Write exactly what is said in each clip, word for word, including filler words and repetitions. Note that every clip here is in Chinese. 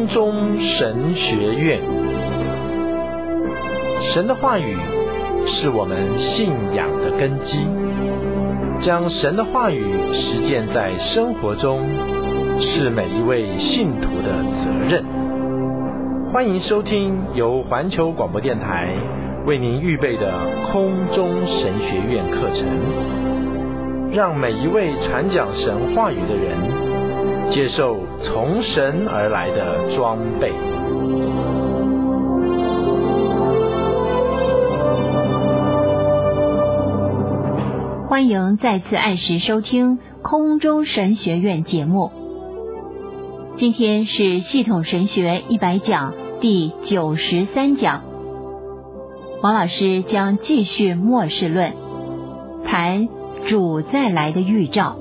空中神学院。神的话语是我们信仰的根基，将神的话语实践在生活中，是每一位信徒的责任。欢迎收听由环球广播电台为您预备的空中神学院课程，让每一位传讲神话语的人接受从神而来的装备。 欢迎再次按时收听空中神学院节目。今天是系统神学一百讲第九十三讲，王老师将继续末世论，谈主再来的预兆。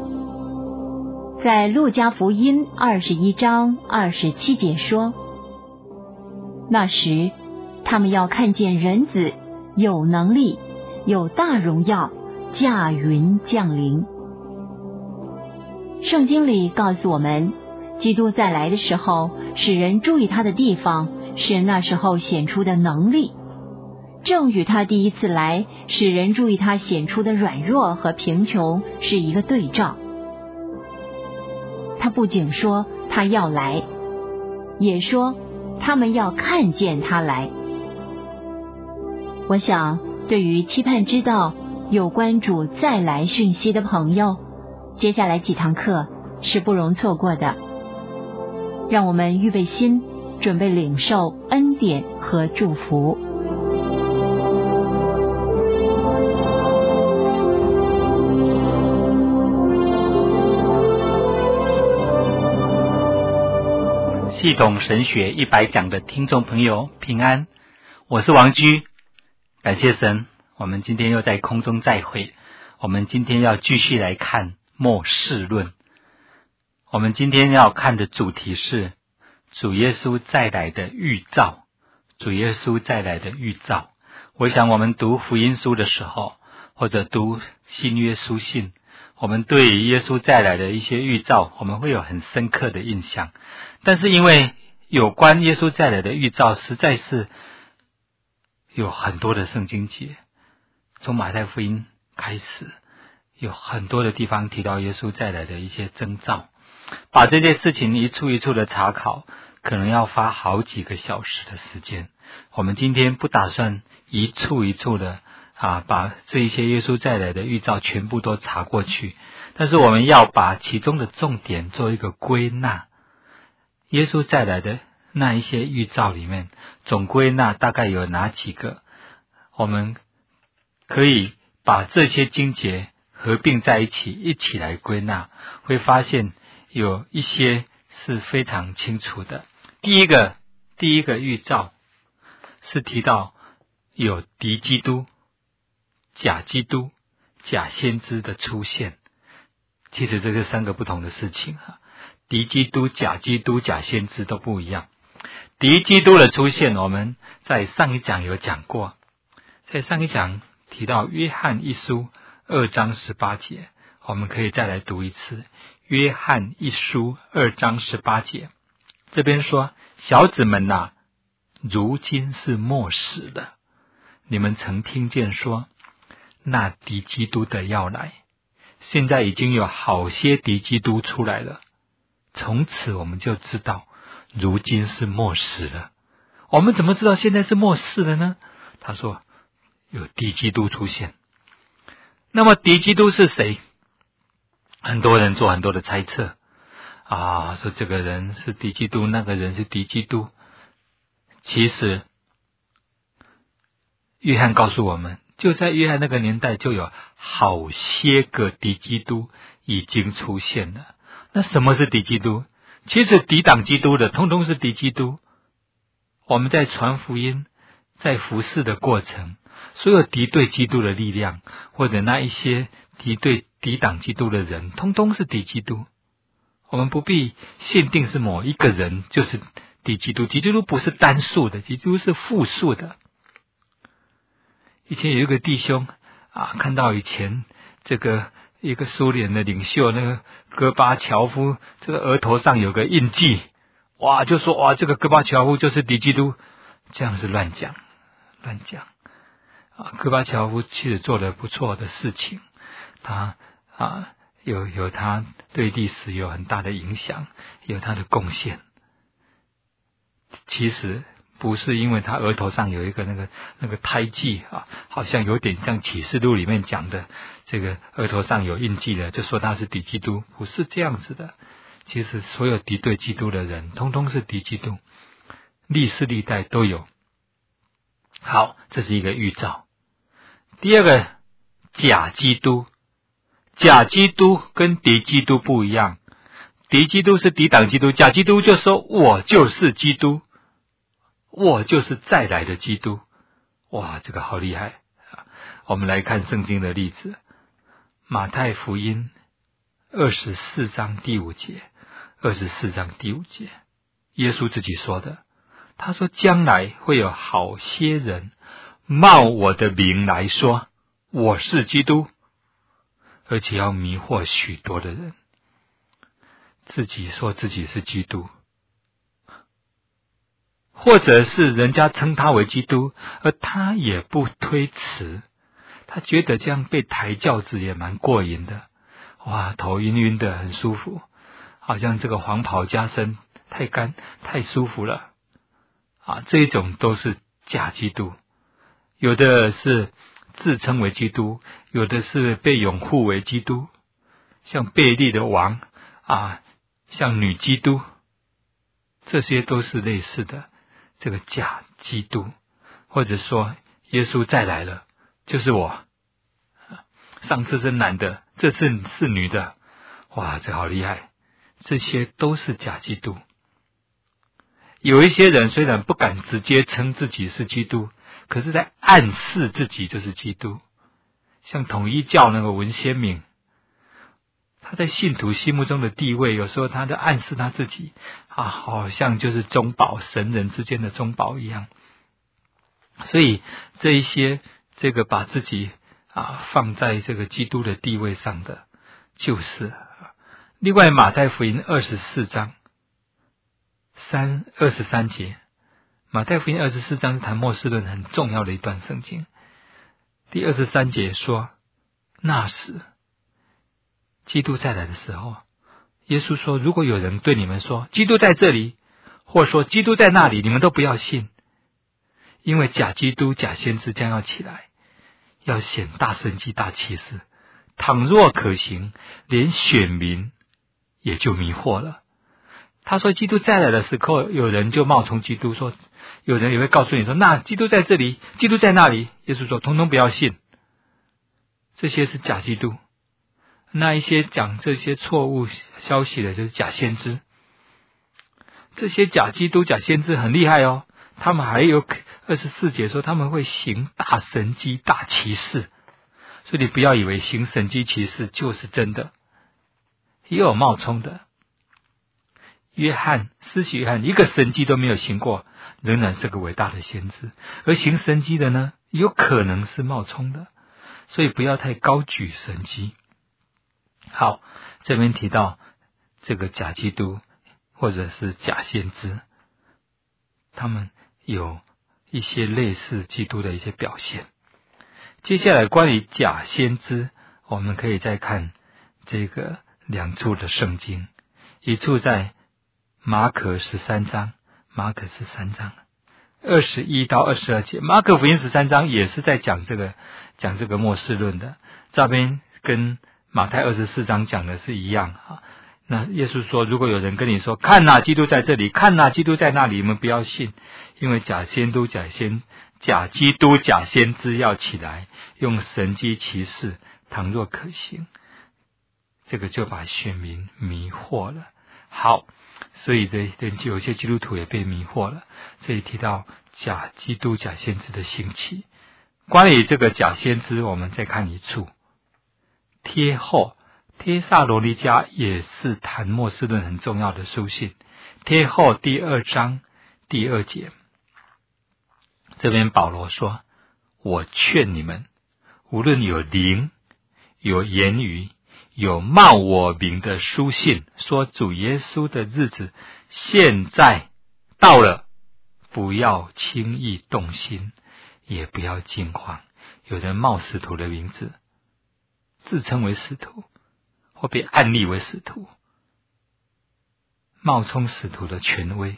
在路加福音二十一章二十七节说，那时他们要看见人子有能力，有大荣耀，驾云降临。圣经里告诉我们，基督再来的时候，使人注意他的地方是那时候显出的能力，正与他第一次来使人注意他显出的软弱和贫穷是一个对照。他不仅说他要来，也说他们要看见他来。我想对于期盼知道有关主再来讯息的朋友，接下来几堂课是不容错过的。让我们预备心，准备领受恩典和祝福。 系统神学一百讲的听众朋友平安，我是王居，感谢神，我们今天又在空中再会。我们今天要继续来看末世论。我们今天要看的主题是主耶稣再来的预兆。主耶稣再来的预兆，我想我们读福音书的时候，或者读新约书信，我们对于耶稣再来的一些预兆，我们会有很深刻的印象。但是因为有关耶稣再来的预兆实在是有很多的圣经节，从马太福音开始，有很多的地方提到耶稣再来的一些征兆。把这些事情一处一处的查考，可能要花好几个小时的时间。我们今天不打算一处一处的啊，把这一些耶稣再来的预兆全部都查过去，但是我们要把其中的重点做一个归纳。耶稣再来的那一些预兆里面，总归纳大概有哪几个，我们可以把这些经节合并在一起，一起来归纳，会发现有一些是非常清楚的。第一个，第一个预兆是提到有敌基督、假基督、假先知的出现。其实这是三个不同的事情啊，敌基督、假基督、假先知都不一样。敌基督的出现，我们在上一讲有讲过，在上一讲提到约翰一书二章十八节，我们可以再来读一次。约翰一书二章十八节，这边说，小子们啊，如今是末时了。你们曾听见说，那敌基督的要来，现在已经有好些敌基督出来了。从此我们就知道，如今是末时了。我们怎么知道现在是末世了呢？他说，有敌基督出现。那么敌基督是谁？很多人做很多的猜测啊，说这个人是敌基督，那个人是敌基督。其实约翰告诉我们，就在约翰那个年代就有好些个敌基督已经出现了。那什么是敌基督？其实抵挡基督的通通是敌基督。我们在传福音，在服侍的过程，所有敌对基督的力量，或者那一些敌对抵挡基督的人，通通是敌基督。我们不必限定是某一个人就是敌基督，敌基督不是单数的，敌基督是复数的。以前有一个弟兄啊，看到以前这个一个苏联的领袖那个戈巴乔夫，这个额头上有个印记， 哇，就说哇，这个戈巴乔夫就是敌基督，这样是乱讲，乱讲啊！戈巴乔夫其实做了不错的事情，他啊有有他对历史有很大的影响，有他的贡献。其实不是因为他额头上有一个那个那个胎记啊，好像有点像启示录里面讲的，这个额头上有印记的，就说他是敌基督，不是这样子的。其实所有敌对基督的人，通通是敌基督，历世历代都有。好，这是一个预兆。第二个，假基督。假基督跟敌基督不一样，敌基督是抵挡基督，假基督就说我就是基督，我就是再来的基督。哇，这个好厉害！我们来看圣经的例子，马太福音二十四章第五节，二十四章第五节，耶稣自己说的，他说将来会有好些人冒我的名来说我是基督，而且要迷惑许多的人，自己说自己是基督，或者是人家称他为基督，而他也不推辞，他觉得这样被抬轿子也蛮过瘾的，哇，头晕晕的很舒服，好像这个黄袍加身太干太舒服了啊！这一种都是假基督，有的是自称为基督，有的是被拥护为基督，像贝利的王啊，像女基督，这些都是类似的这个假基督，或者说耶稣再来了，就是我，上次是男的，这次是女的，哇，这好厉害！这些都是假基督。有一些人虽然不敢直接称自己是基督，可是在暗示自己就是基督，像统一教那个文先敏，他在信徒心目中的地位，有时候他在暗示他自己啊，好像就是中保，神人之间的中保一样。所以这一些这个把自己啊放在这个基督的地位上的，就是另外马太福音二十四章三二十三节，马太福音二十四章是谈末世论很重要的一段圣经。第二十三节说，那时基督再来的时候，耶稣说，如果有人对你们说基督在这里，或说基督在那里，你们都不要信，因为假基督假先知将要起来，要显大神迹大奇事，倘若可行，连选民也就迷惑了。他说基督再来的时候，有人就冒充基督，说有人也会告诉你说，那基督在这里，基督在那里，耶稣说通通不要信，这些是假基督。那一些讲这些错误消息的就是假先知，这些假基督假先知很厉害哦，他们还有二十四节说他们会行大神迹大奇事，所以你不要以为行神迹奇事就是真的，也有冒充的。约翰，施洗约翰一个神迹都没有行过，仍然是个伟大的先知，而行神迹的呢，有可能是冒充的，所以不要太高举神迹。好，这边提到这个假基督或者是假先知，他们有一些类似基督的一些表现。接下来关于假先知，我们可以再看这个两处的圣经，一处在马可十三章，马可十三章二十一到二十二节，马可福音十三章也是在讲这个讲这个末世论的，这边跟马太二十四章讲的是一样啊。那耶稣说，如果有人跟你说，看哪，基督在这里，看哪，基督在那里，你们不要信，因为假先知假先假基督假先知要起来，用神迹奇事，倘若可行，这个就把选民迷惑了。好，所以这有些基督徒也被迷惑了。这里提到假基督假先知的兴起，关于这个假先知，我们再看一处。帖后，帖撒罗尼迦也是谈末世论很重要的书信。帖后第二章第二节，这边保罗说，我劝你们，无论有灵，有言语，有冒我名的书信，说主耶稣的日子现在到了，不要轻易动心，也不要惊慌。有人冒使徒的名字，自称为使徒，或被暗立为使徒，冒充使徒的权威，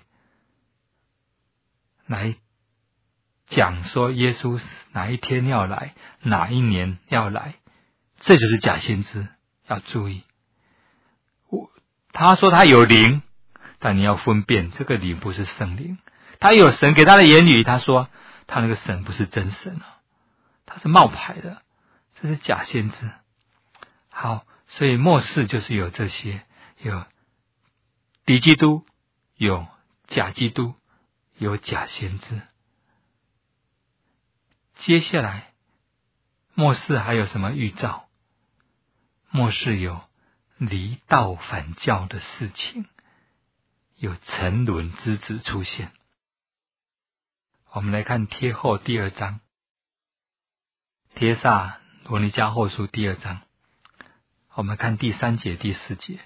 来讲说耶稣哪一天要来，哪一年要来，这就是假先知，要注意。他说他有灵，但你要分辨这个灵不是圣灵。他有神给他的言语，他说他那个神不是真神啊，他是冒牌的，这是假先知。好，所以末世就是有这些，有敌基督，有假基督，有假先知。接下来末世还有什么预兆？末世有离道反教的事情，有沉沦之子出现。我们来看帖后第二章，帖撒罗尼迦后书第二章，我们看第三节第四节。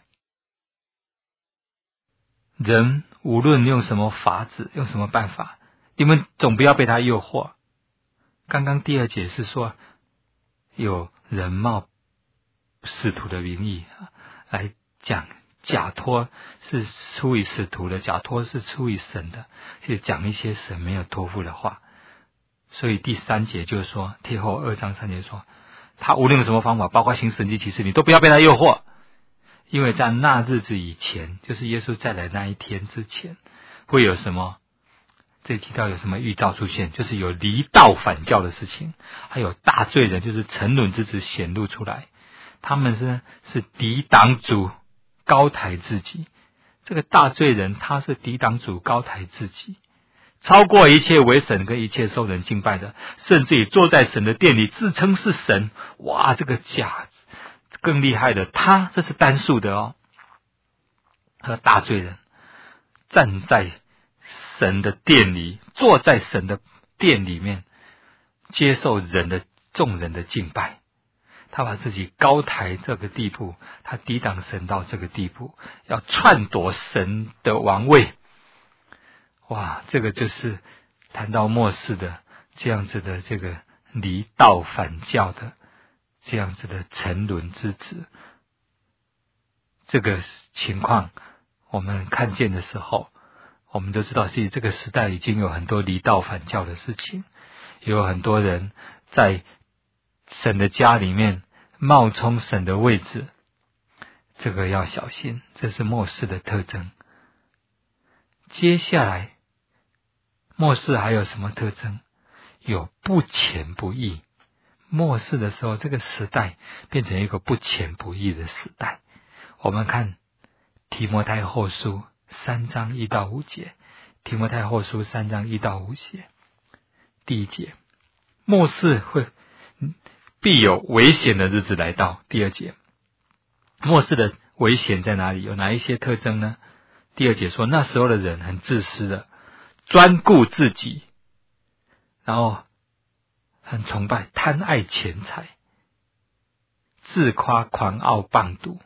人无论用什么法子，用什么办法，你们总不要被他诱惑。刚刚第二节是说有人冒使徒的名义来讲，假托是出于使徒的，假托是出于神的，去讲一些神没有托付的话。所以第三节就是说，帖后二章三节说，他无论用什么方法，包括行神迹奇事，你都不要被他诱惑，因为在那日子以前，就是耶稣再来那一天之前，会有什么？这里提到有什么预兆出现，就是有离道反教的事情，还有大罪人，就是沉沦之子显露出来。他们是是抵挡主，高抬自己。这个大罪人他是抵挡主，高抬自己，超过一切为神跟一切受人敬拜的，甚至于坐在神的殿里自称是神。哇，这个假更厉害的，他这是单数的哦。和大罪人站在神的殿里，坐在神的殿里面，接受人的众人的敬拜。他把自己高抬这个地步，他抵挡神到这个地步，要篡夺神的王位。哇，这个就是谈到末世的这样子的这个离道反教的这样子的沉沦之子。这个情况我们看见的时候，我们都知道是这个时代已经有很多离道反教的事情，有很多人在神的家里面冒充神的位置，这个要小心，这是末世的特征。接下来末世还有什么特征？有不虔不义。末世的时候，这个时代变成一个不虔不义的时代。我们看提摩太后书三章一到五节，提摩太后书三章一到五节，第一节，末世会必有危险的日子来到。第二节，末世的危险在哪里？有哪一些特征呢？第二节说，那时候的人很自私的，专顾自己，然后很崇拜，贪爱钱财，自夸狂傲棒赌。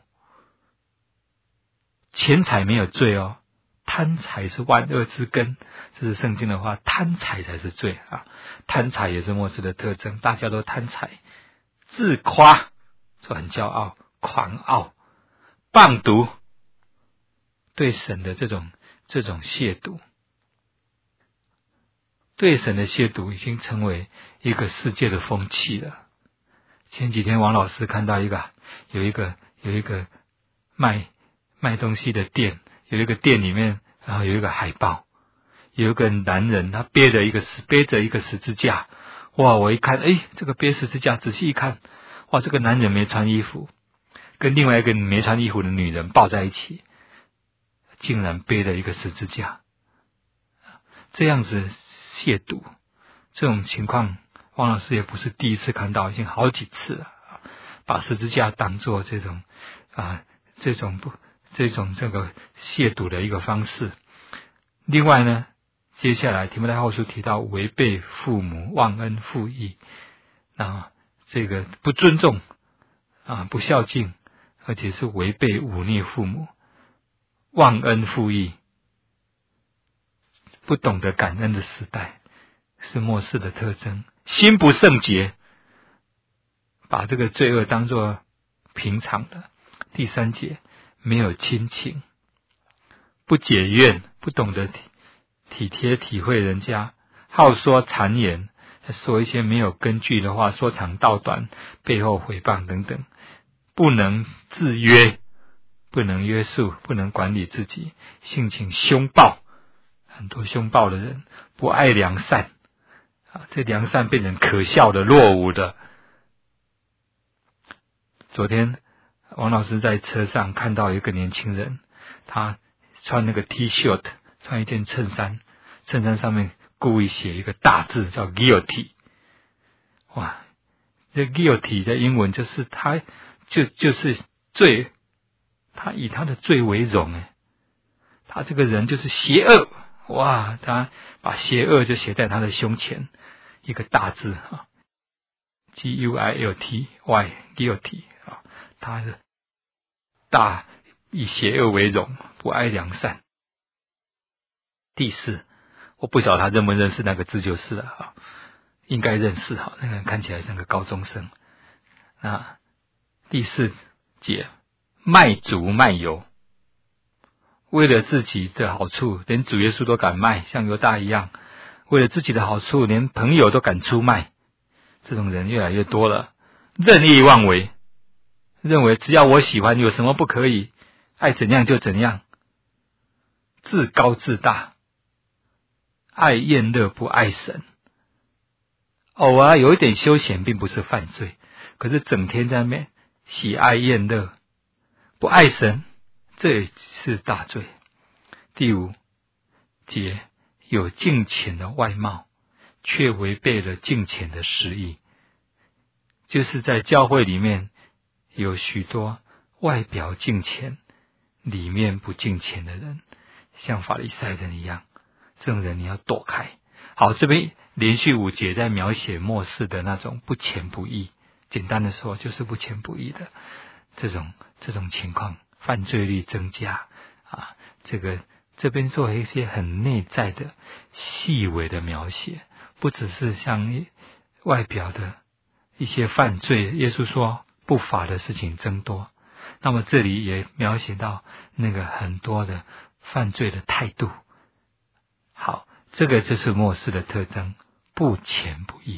钱财没有罪哦，贪财是万恶之根，这是圣经的话，贪财才是罪啊！贪财也是末世的特征，大家都贪财，自夸就很骄傲，狂傲，棒毒，对神的这种这种亵渎，对神的亵渎已经成为一个世界的风气了。前几天王老师看到一个有一个有一个卖卖东西的店，有一个店里面，然后有一个海报，有一个男人他背着一个背着一个十字架。哇，我一看，诶，这个背十字架，仔细一看，哇，这个男人没穿衣服，跟另外一个没穿衣服的女人抱在一起，竟然背了一个十字架，这样子亵渎，这种情况王老师也不是第一次看到，已经好几次了，把十字架当作这种啊这种不这种这个亵渎的一个方式。另外呢，接下来提摩太后书提到违背父母，忘恩负义，啊，这个不尊重啊，不孝敬，而且是违背忤逆父母，忘恩负义， 不懂得感恩的时代，是末世的特征。心不圣洁，把这个罪恶当作平常的。第三节，没有亲情，不解怨，不懂得体体贴体会人家，好说谗言，说一些没有根据的话，说长道短，背后诽谤等等，不能制约，不能约束，不能管理自己，性情凶暴，很多凶暴的人，不爱良善啊，这良善变成可笑的、落伍的。昨天王老师在车上看到一个年轻人，他穿那个 T 恤，穿一件衬衫，衬衫上面故意写一个大字叫 guilty。 哇，这 guilty 的英文就是他就就是罪，他以他的罪为荣，诶，他这个人就是邪恶。哇，他把邪恶就写在他的胸前，一个大字啊 G U I L T Y guilty 啊，他是大以邪恶为荣，不爱良善。第四，我不晓得他认不认识那个字就是了啊，应该认识哈，那个人看起来像个高中生。那第四节，卖主卖友，为了自己的好处，连主耶稣都敢卖，像犹大一样，为了自己的好处，连朋友都敢出卖。这种人越来越多了，任意妄为，认为只要我喜欢，有什么不可以，爱怎样就怎样，自高自大，爱厌乐不爱神。偶尔有一点休闲并不是犯罪，可是整天在那边喜爱厌乐，不爱神，这也是大罪。第五节，有敬虔的外貌，却违背了敬虔的实意。就是在教会里面有许多外表敬虔，里面不敬虔的人，像法利赛人一样，这种人你要躲开。好，这边连续五节在描写末世的那种不虔不义，简单的说就是不虔不义的这种这种情况，犯罪率增加啊。这个这边做一些很内在的细微的描写，不只是像外表的一些犯罪，耶稣说不法的事情增多，那么这里也描写到那个很多的犯罪的态度。好，这个就是末世的特征，不虔不义。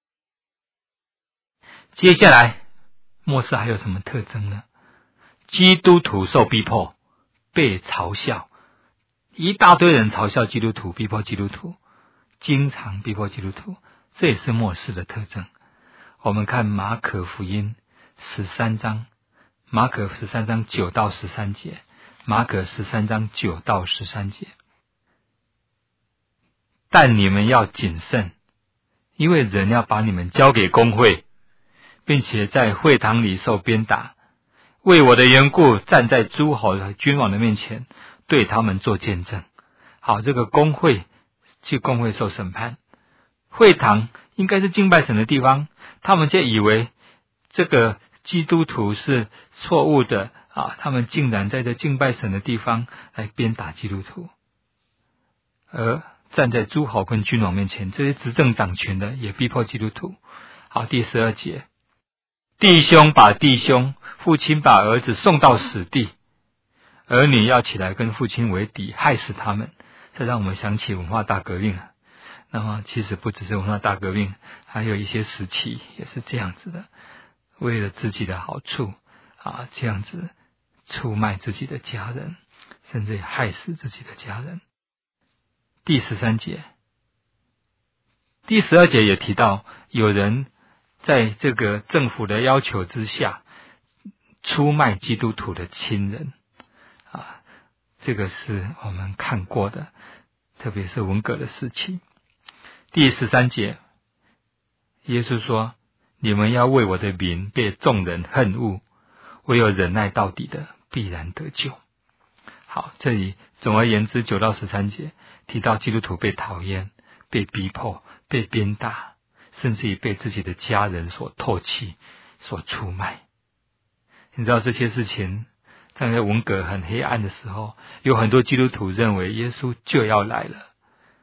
接下来末世还有什么特征呢？基督徒受逼迫，被嘲笑，一大堆人嘲笑基督徒，逼迫基督徒，经常逼迫基督徒，这也是末世的特征。我们看马可福音十三章，马可十三章九到十三节，马可十三章九到十三节。但你们要谨慎，因为人要把你们交给公会，并且在会堂里受鞭打，为我的缘故站在诸侯和君王的面前，对他们做见证。好，这个公会去公会受审判，会堂应该是敬拜神的地方，他们就以为这个基督徒是错误的啊，他们竟然在这敬拜神的地方来鞭打基督徒，而站在诸侯跟君王面前，这些执政掌权的也逼迫基督徒。好，第十二节，弟兄把弟兄，父亲把儿子送到死地，儿女要起来跟父亲为敌，害死他们。这让我们想起文化大革命。那么其实不只是文化大革命，还有一些时期也是这样子的，为了自己的好处啊，这样子出卖自己的家人，甚至害死自己的家人。第十三节，第十二节也提到，有人在这个政府的要求之下出卖基督徒的亲人啊，这个是我们看过的，特别是文革的时期。第十三节，耶稣说，你们要为我的名被众人恨恶，唯有忍耐到底的必然得救。好，这里总而言之，九到十三节提到基督徒被讨厌、被逼迫、被鞭打，甚至于被自己的家人所唾弃、所出卖。你知道这些事情在文革很黑暗的时候，有很多基督徒认为耶稣就要来了，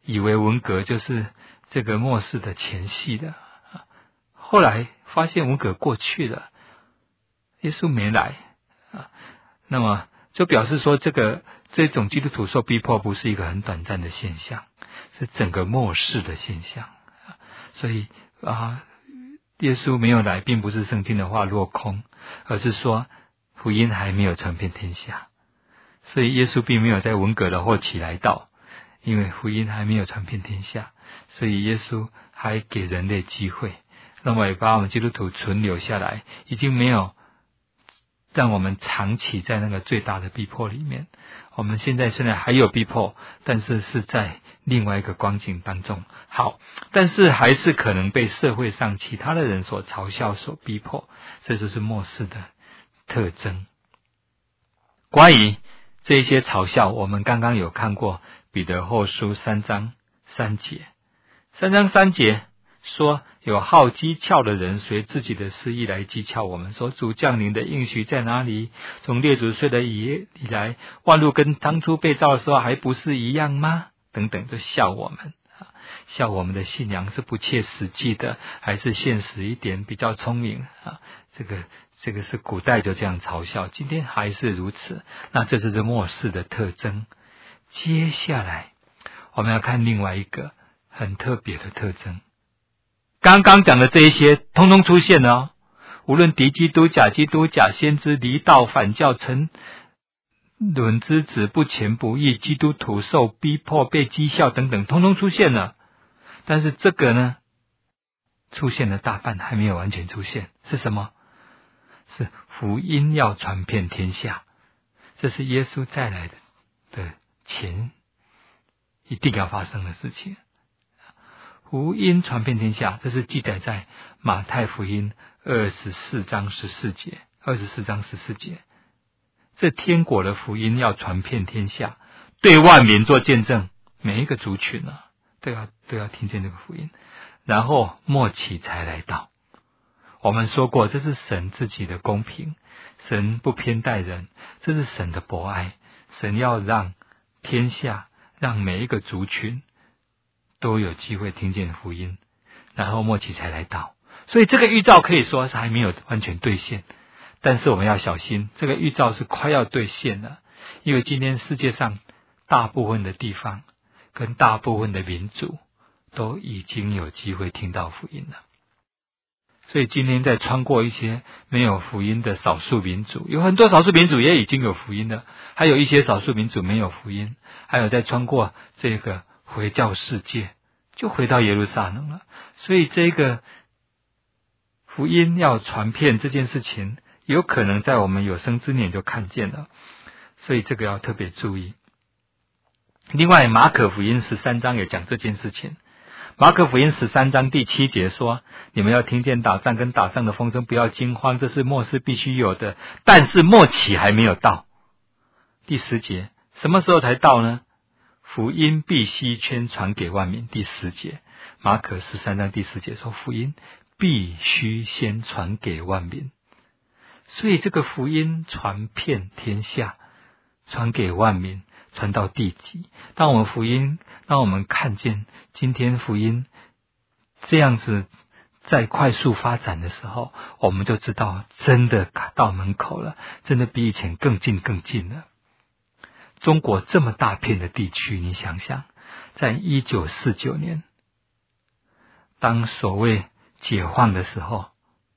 以为文革就是这个末世的前夕的，后来发现文革过去了，耶稣没来啊，那么就表示说，这个这种基督徒受逼迫不是一个很短暂的现象，是整个末世的现象。所以啊，耶稣没有来，并不是圣经的话落空，而是说福音还没有传遍天下。所以耶稣并没有在文革的后期来到，因为福音还没有传遍天下，所以耶稣还给人类机会，那么也把我们基督徒存留下来，已经没有让我们长期在那个最大的逼迫里面。我们现在虽然还有逼迫，但是是在另外一个光景当中。好，但是还是可能被社会上其他的人所嘲笑、所逼迫，这就是末世的特征。关于这些嘲笑，我们刚刚有看过彼得后书三章三节，三章三节说，有好讥诮的人随自己的私意来讥诮我们，说主降临的应许在哪里？从列祖睡的以来，万物跟当初被造的时候还不是一样吗？等等，就笑我们，笑我们的信仰是不切实际的，还是现实一点比较聪明啊？这个这个是古代就这样嘲笑，今天还是如此。那这就是末世的特征。接下来我们要看另外一个很特别的特征。刚刚讲的这一些通通出现了哦，无论敌基督、假基督、假先知、离道反教、沉沦之子、不虔不义、基督徒受逼迫、被讥笑等等，通通出现了。但是这个呢，出现了大半，还没有完全出现。是什么？是福音要传遍天下，这是耶稣再来的的前一定要发生的事情。福音传遍天下，这是记载在马太福音二十四章十四节，二十四章十四节。这天国的福音要传遍天下，对万民做见证，每一个族群啊，都要都要听见这个福音，然后末期才来到。我们说过，这是神自己的公平，神不偏待人，这是神的博爱，神要让天下，让每一个族群都有机会听见福音，然后末期才来到。所以这个预兆可以说是还没有完全兑现，但是我们要小心，这个预兆是快要兑现了。因为今天世界上大部分的地方跟大部分的民族都已经有机会听到福音了。所以今天在穿过一些没有福音的少数民族，有很多少数民族也已经有福音了，还有一些少数民族没有福音，还有在穿过这个回教世界，就回到耶路撒冷了。所以这个福音要传遍这件事情，有可能在我们有生之年就看见了，所以这个要特别注意。另外马可福音十三章也讲这件事情。马可福音十三章第七节说，你们要听见打仗跟打仗的风声，不要惊慌，这是末世必须有的，但是末期还没有到。第十节，什么时候才到呢？福音必须宣传给万民。第十节，马可十三章第十节说，福音必须先传给万民。所以这个福音传遍天下，传给万民，传到地极。当我们福音，当我们看见今天福音这样子在快速发展的时候，我们就知道真的到门口了，真的比以前更近更近了。中国这么大片的地区，你想想，在一九四九年当所谓解放的时候，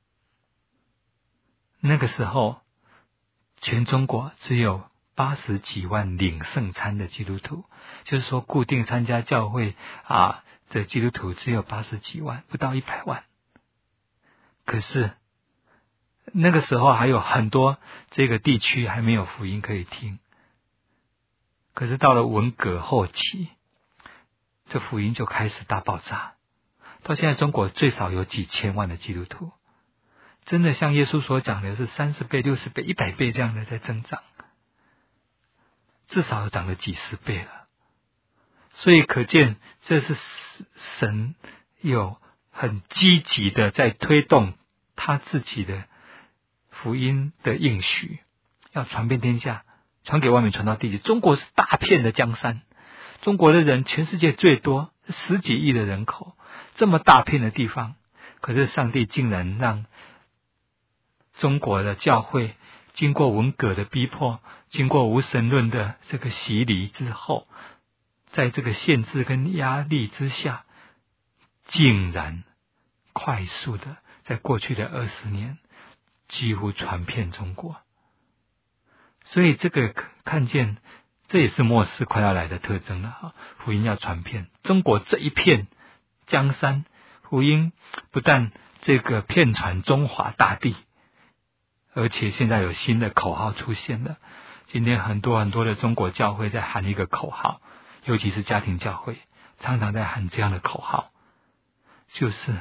那个时候全中国只有八十几万领圣餐的基督徒，就是说固定参加教会啊的基督徒只有八十几万，不到一百万。可是那个时候还有很多这个地区还没有福音可以听。可是到了文革后期，这福音就开始大爆炸。到现在中国最少有几千万的基督徒，真的像耶稣所讲的是三十倍、六十倍、一百倍这样的在增长。至少涨了几十倍了，所以可见这是神有很积极的在推动他自己的福音的应许，要传遍天下，传给外面，传到地极。中国是大片的江山， 中国的人全世界最多，十几亿的人口，这么大片的地方，可是上帝竟然让中国的教会经过文革的逼迫，经过无神论的这个洗礼之后，在这个限制跟压力之下，竟然快速的在过去的二十年几乎传遍中国。所以这个看见，这也是末世快要来的特征了哈，福音要传遍中国这一片江山，福音不但这个遍传中华大地，而且现在有新的口号出现了。今天很多很多的中国教会在喊一个口号，尤其是家庭教会常常在喊这样的口号，就是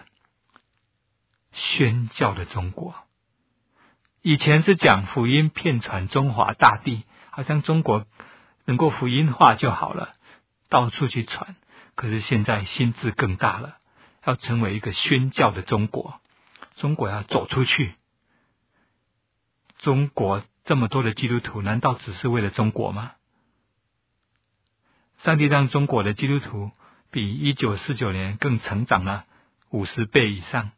宣教的中国。以前是讲福音遍传中华大地，好像中国能够福音化就好了，到处去传。可是现在心智更大了，要成为一个宣教的中国。中国要走出去。中国这么多的基督徒，难道只是为了中国吗？上帝让中国的基督徒比一九四九年更成长了五十倍以上，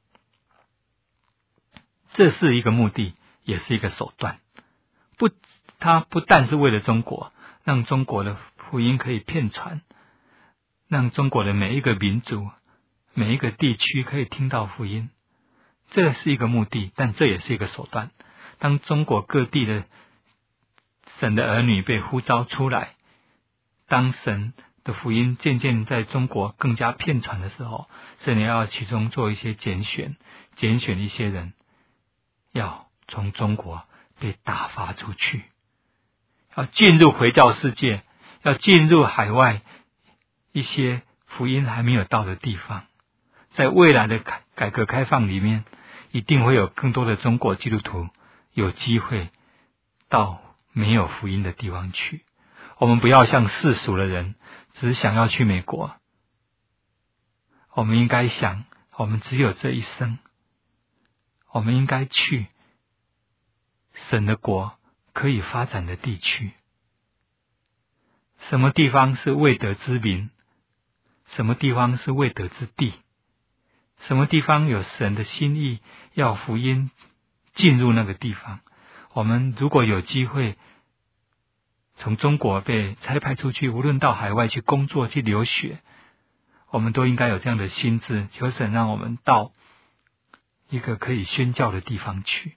这是一个目的，也是一个手段。不，它不但是为了中国，让中国的福音可以遍传，让中国的每一个民族、每一个地区可以听到福音，这是一个目的，但这也是一个手段。当中国各地的神的儿女被呼召出来，当神的福音渐渐在中国更加遍传的时候，神也要其中做一些拣选，拣选一些人，要从中国被打发出去，要进入回教世界，要进入海外一些福音还没有到的地方。在未来的改革开放里面，一定会有更多的中国基督徒有机会到没有福音的地方去。我们不要像世俗的人，只想要去美国。我们应该想，我们只有这一生，我们应该去神的国可以发展的地区。什么地方是未得之民？什么地方是未得之地？什么地方有神的心意，要福音进入那个地方？我们如果有机会从中国被差派出去，无论到海外去工作、去留学，我们都应该有这样的心志，求神让我们到一个可以宣教的地方去。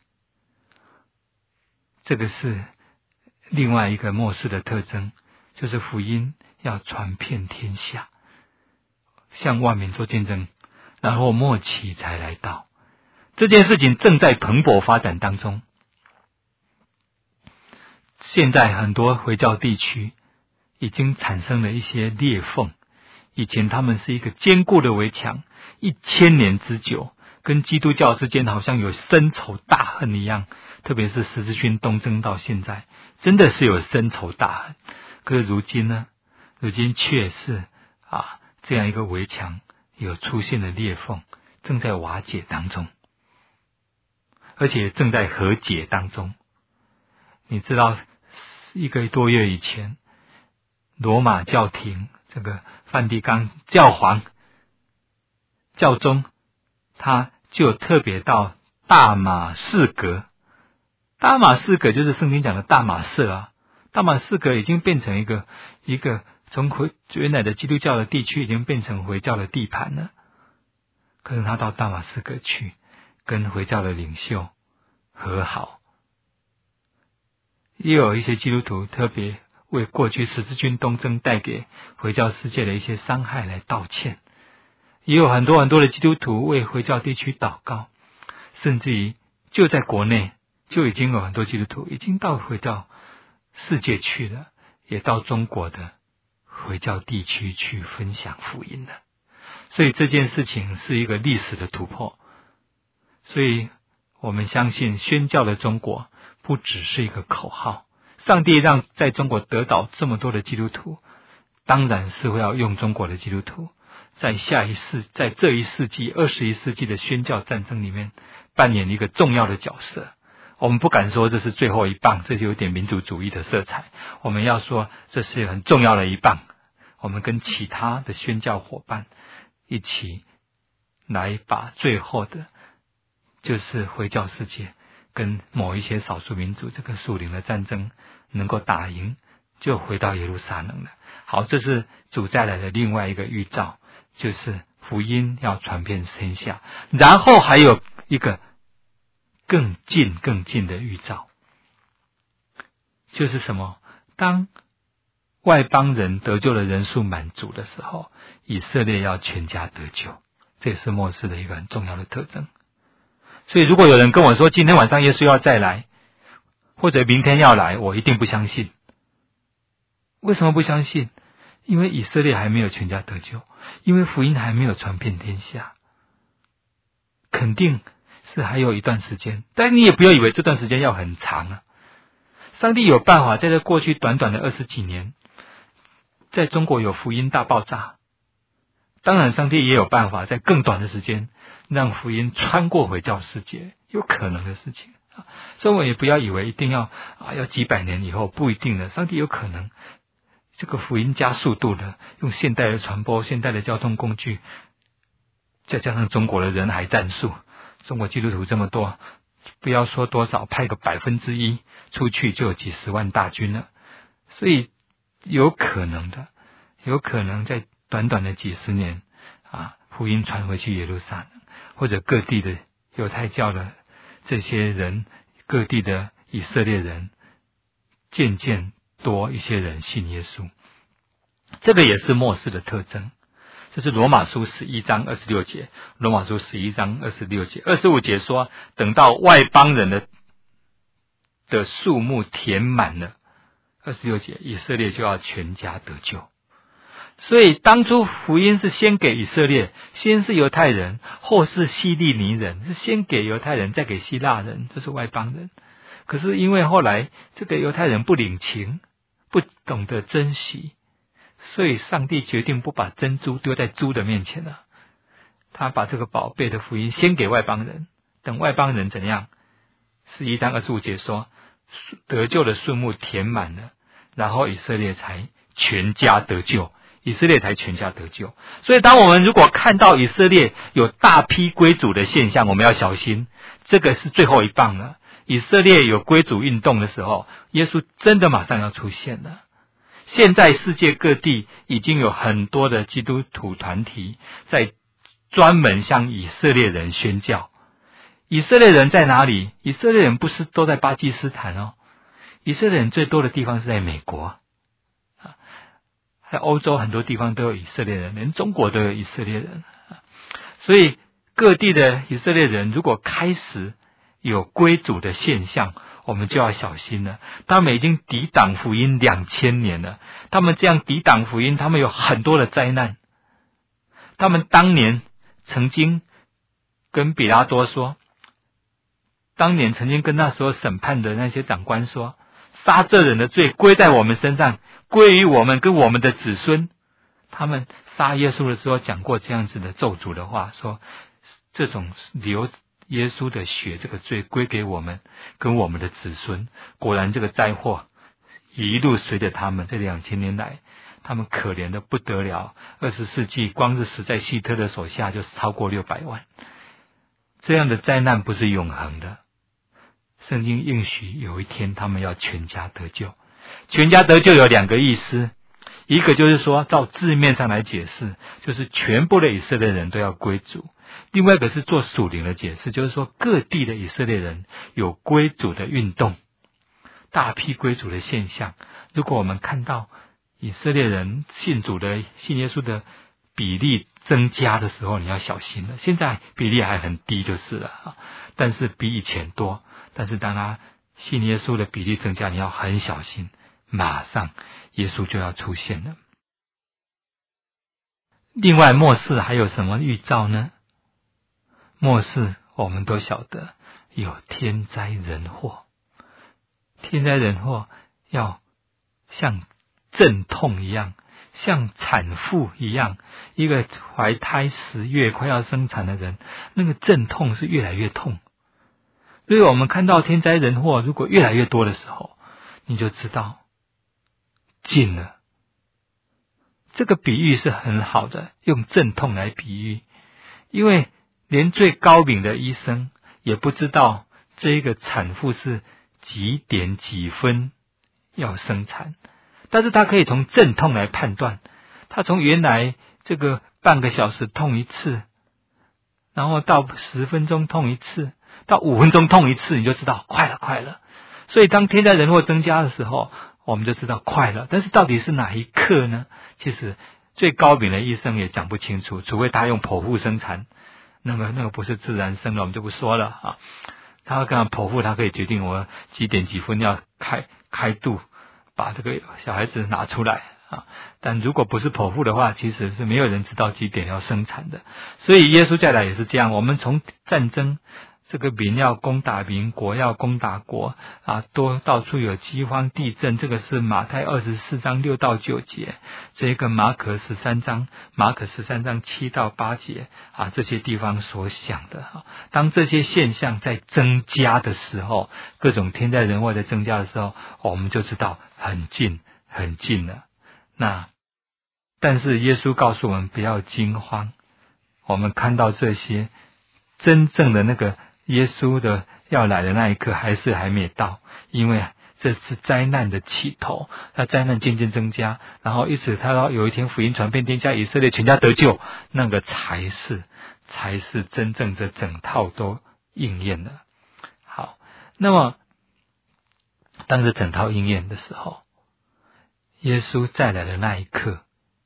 这个是另外一个末世的特征，就是福音要传遍天下，向万民做见证，然后末期才来到。这件事情正在蓬勃发展当中。现在很多回教地区已经产生了一些裂缝，以前他们是一个坚固的围墙，一千年之久，跟基督教之间好像有深仇大恨一样，特别是十字军东征到现在，真的是有深仇大恨。可是如今呢，如今却是啊，这样一个围墙有出现了裂缝，正在瓦解当中，而且正在和解当中。你知道一个多月以前，罗马教廷这个梵蒂冈教皇教宗，他就特别到大马士革。大马士革就是圣经讲的大马色啊，大马士革已经变成一个一个从回原来的基督教的地区已经变成回教的地盘了。可是他到大马士革去跟回教的领袖和好，也有一些基督徒特别为过去十字军东征带给回教世界的一些伤害来道歉，也有很多很多的基督徒为回教地区祷告，甚至于就在国内就已经有很多基督徒已经到回教世界去了，也到中国的回教地区去分享福音了。所以这件事情是一个历史的突破。所以我们相信宣教的中国不只是一个口号，上帝让在中国得到这么多的基督徒，当然是会要用中国的基督徒在下一世，在这一世纪二十一世纪的宣教战争里面扮演一个重要的角色。我们不敢说这是最后一棒，这就有点民族主义的色彩。我们要说这是很重要的一棒， 我们跟其他的宣教伙伴一起来把最后的就是回教世界跟某一些少数民族这个属灵的战争能够打赢，就回到耶路撒冷了。好，这是主再来的另外一个预兆，就是福音要传遍天下。然后还有一个更近更近的预兆，就是什么？当外邦人得救的人数满足的时候，以色列要全家得救，这也是末世的一个很重要的特征。所以如果有人跟我说今天晚上耶稣要再来，或者明天要来，我一定不相信。为什么不相信？因为以色列还没有全家得救，因为福音还没有传遍天下，肯定是还有一段时间。但你也不要以为这段时间要很长啊。上帝有办法在这过去短短的二十几年，在中国有福音大爆炸，当然上帝也有办法在更短的时间让福音穿过回教世界，有可能的事情。所以我也不要以为一定要啊要几百年以后，不一定的。上帝有可能这个福音加速度的，用现代的传播、现代的交通工具，再加上中国的人海战术，中国基督徒这么多，不要说多少，派个百分之一出去就有几十万大军了。所以有可能的，有可能在短短的几十年啊，福音传回去耶路撒冷，或者各地的犹太教的这些人，各地的以色列人，渐渐多一些人信耶稣。这个也是末世的特征。这是罗马书十一章二十六节，罗马书十一章二十六节，二十五节说，等到外邦人的的数目填满了，二十六节，以色列就要全家得救。所以当初福音是先给以色列，先是犹太人，后是希利尼人，是先给犹太人，再给希腊人，这是外邦人。可是因为后来这个犹太人不领情，不懂得珍惜，所以上帝决定不把珍珠丢在猪的面前了，他把这个宝贝的福音先给外邦人，等外邦人怎样？十一章二十五节说，得救的数目填满了，然后以色列才全家得救，以色列才全家得救。所以当我们如果看到以色列有大批归主的现象，我们要小心，这个是最后一棒了。以色列有归主运动的时候，耶稣真的马上要出现了。现在世界各地已经有很多的基督徒团体在专门向以色列人宣教。以色列人在哪里？以色列人不是都在巴基斯坦哦，以色列人最多的地方是在美国，在欧洲很多地方都有以色列人，连中国都有以色列人。所以各地的以色列人如果开始有归主的现象，我们就要小心了。他们已经抵挡福音两千年了，他们这样抵挡福音，他们有很多的灾难。他们当年曾经跟比拉多说，当年曾经跟那时候审判的那些长官说，杀这人的罪归在我们身上，归于我们跟我们的子孙。他们杀耶稣的时候讲过这样子的咒诅的话，说这种流耶稣的血，这个罪归给我们跟我们的子孙。果然这个灾祸一路随着他们，这两千年来他们可怜的不得了，二十世纪光是死在希特勒手下就超过六百万。这样的灾难不是永恒的，圣经应许有一天他们要全家得救。全家得救有两个意思，一个就是说照字面上来解释，就是全部的以色列人都要归主。另外一个是做属灵的解释，就是说各地的以色列人有归主的运动，大批归主的现象。如果我们看到以色列人信主的信耶稣的比例增加的时候，你要小心了。现在比例还很低就是了，但是比以前多。但是当他信耶稣的比例增加，你要很小心，马上耶稣就要出现了。另外末世还有什么预兆呢？末世我们都晓得有天灾人祸，天灾人祸要像阵痛一样，像产妇一样，一个怀胎十月快要生产的人，那个阵痛是越来越痛。所以我们看到天灾人祸如果越来越多的时候，你就知道近了， 这个比喻是很好的，用阵痛来比喻，因为连最高明的医生也不知道这个产妇是几点几分要生产，但是他可以从阵痛来判断，他从原来这个半个小时痛一次，然后到十分钟痛一次，到五分钟痛一次，你就知道快了快了。所以当天灾人祸增加的时候，我们就知道快了。但是到底是哪一刻呢？其实最高明的医生也讲不清楚，除非他用剖腹生产，那个那个不是自然生的，我们就不说了啊。他跟他剖腹，他可以决定我几点几分要开开肚，把这个小孩子拿出来啊。但如果不是剖腹的话，其实是没有人知道几点要生产的。所以耶稣再来也是这样，我们从战争，这个民要攻打民，国要攻打国啊，多到处有饥荒地震，这个是马太二十四章六到九节，这个马可十三章马可十三章七到八节啊，这些地方所想的啊。当这些现象在增加的时候，各种天灾人祸在增加的时候，我们就知道很近很近了。那但是耶稣告诉我们不要惊慌，我们看到这些真正的那个耶稣的要来的那一刻还是还没到，因为这是灾难的起头，那灾难渐渐增加，然后一直他到有一天福音传遍天下，以色列全家得救，那个才是才是真正这整套都应验了。好，那么当这整套应验的时候，耶稣再来的那一刻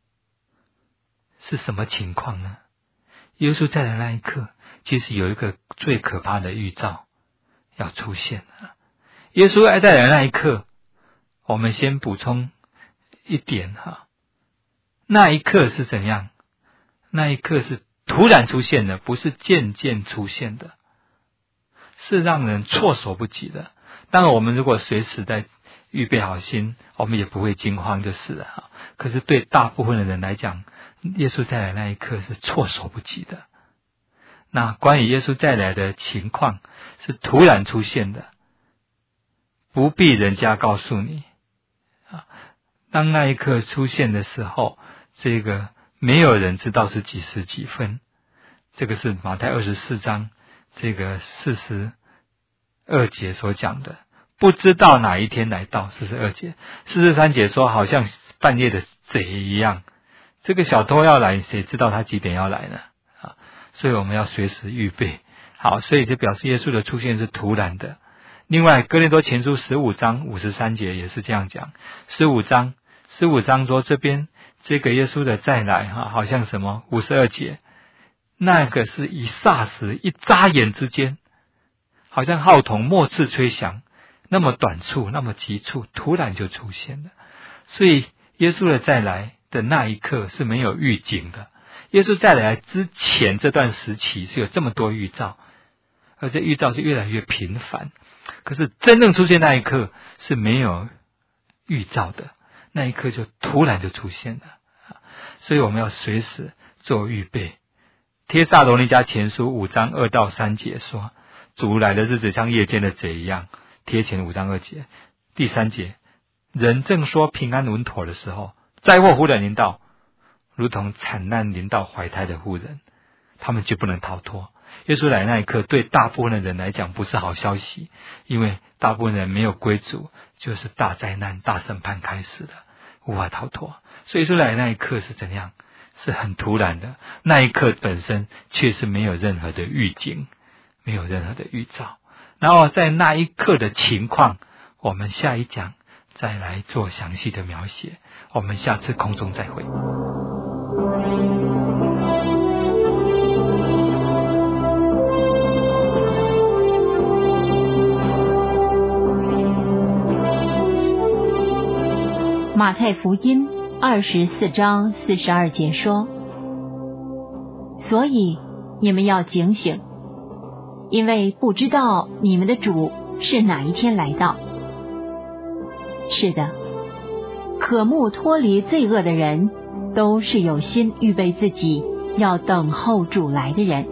是什么情况呢？耶稣再来的那一刻，其实有一个最可怕的预兆要出现了。耶稣再来的那一刻，我们先补充一点哈，那一刻是怎样？那一刻是突然出现的，不是渐渐出现的，是让人措手不及的。当然我们如果随时在预备好心，我们也不会惊慌就是了哈。可是对大部分的人来讲，耶稣再来那一刻是措手不及的。那关于耶稣再来的情况是突然出现的，不必人家告诉你啊。当那一刻出现的时候，这个没有人知道是几时几分。这个是马太二十四章这个四十二节所讲的，不知道哪一天来到。四十二节，四十三节说好像半夜的贼一样，这个小偷要来，谁知道他几点要来呢？啊，所以我们要随时预备好，所以就表示耶稣的出现是突然的。另外哥林多前书十五章五十三节也是这样讲，十五章十五章说这边这个耶稣的再来哈，好像什么五十二节，那个是一霎时一眨眼之间，好像号筒末次吹响，那么短促那么急促，突然就出现了。所以耶稣的再来的那一刻是没有预警的，耶稣再来之前这段时期是有这么多预兆，而且预兆是越来越频繁，可是真正出现那一刻是没有预兆的，那一刻就突然就出现了。所以我们要随时做预备。帖撒罗尼迦前书五章二到三节说，主来的日子像夜间的贼一样。贴前五章二节。第三节，人正说平安稳妥的时候，灾祸忽然临到，如同惨难临到怀胎的妇人，他们就不能逃脱。耶稣来那一刻对大部分的人来讲不是好消息，因为大部分人没有归主，就是大灾难大审判开始了，无法逃脱。所以耶稣来那一刻是怎样？是很突然的，那一刻本身却是没有任何的预警，没有任何的预兆。然后在那一刻的情况，我们下一讲再来做详细的描写。我们下次空中再会。 马太福音二十四章四十二节说，所以你们要警醒，因为不知道你们的主是哪一天来到。是的，渴慕脱离罪恶的人，都是有心预备自己要等候主来的人。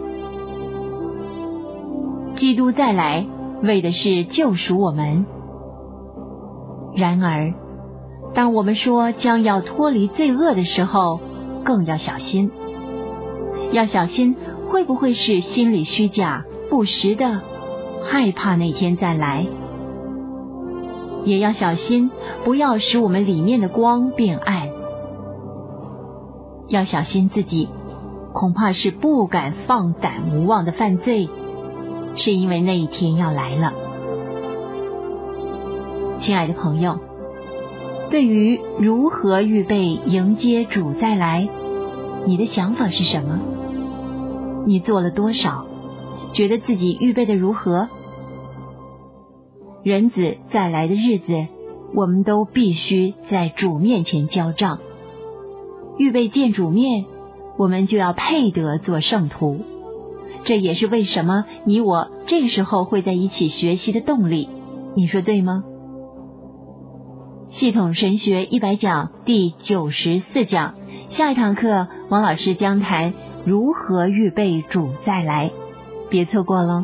基督再来，为的是救赎我们。然而当我们说将要脱离罪恶的时候，更要小心。要小心会不会是心理虚假，不时的害怕那天再来。也要小心不要使我们里面的光变暗。要小心自己恐怕是不敢放胆无妄的犯罪，是因为那一天要来了。亲爱的朋友，对于如何预备迎接主再来，你的想法是什么？你做了多少？觉得自己预备的如何？人子再来的日子，我们都必须在主面前交账。预备见主面，我们就要配得做圣徒。这也是为什么你我这个时候会在一起学习的动力，你说对吗？系统神学一百讲第九十四讲，下一堂课王老师将谈如何预备主再来，别错过了。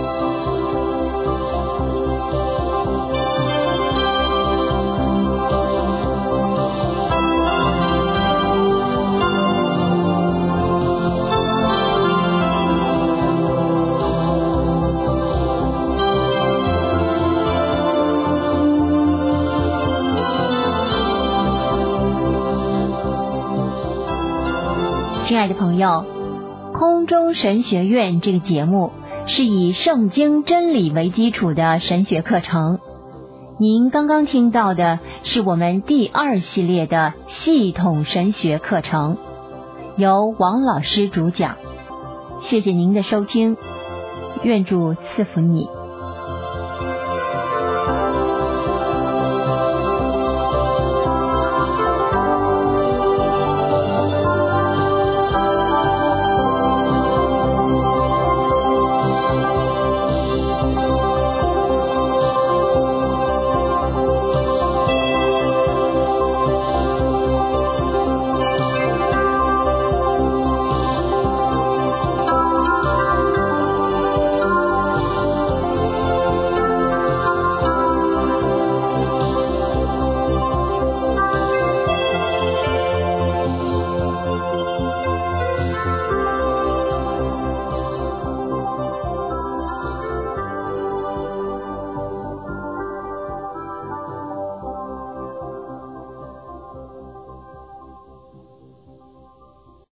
亲爱的朋友，空中神学院这个节目是以圣经真理为基础的神学课程。您刚刚听到的是我们第二系列的系统神学课程，由王老师主讲。谢谢您的收听，愿主赐福你。